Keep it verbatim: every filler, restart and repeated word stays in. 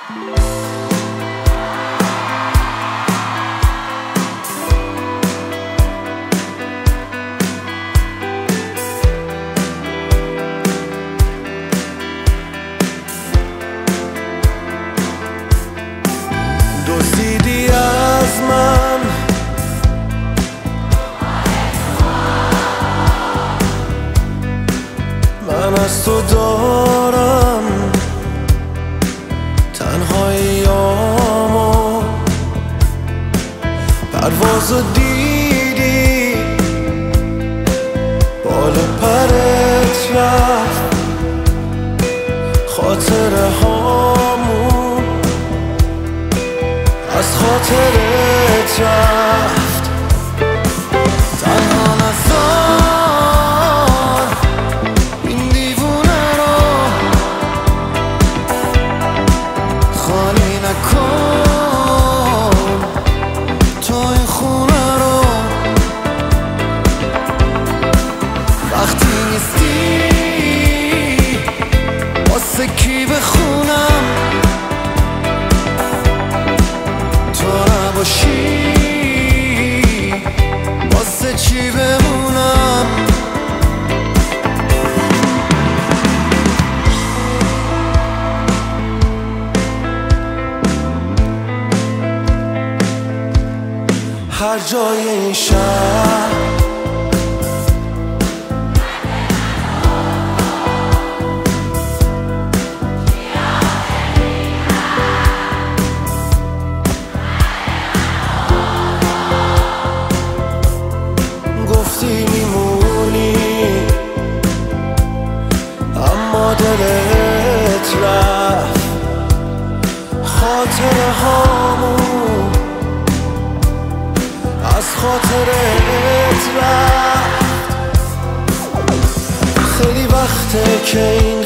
دزدیدی از من من از تو دارم تنهاییامو پروازو دیدی بالا پرت رفت خاطره هامون از خاطرت رفت تنها نذار این دیوونه رو خالی نکن تو این خونه رو وقتی نیستی واسه کی بخونم تو نباشی واسه چی بمونم هر جای این شهر گفتی میمونی اما دلت رفت خاطره هامون از خاطرت رفت خیلی وقته که این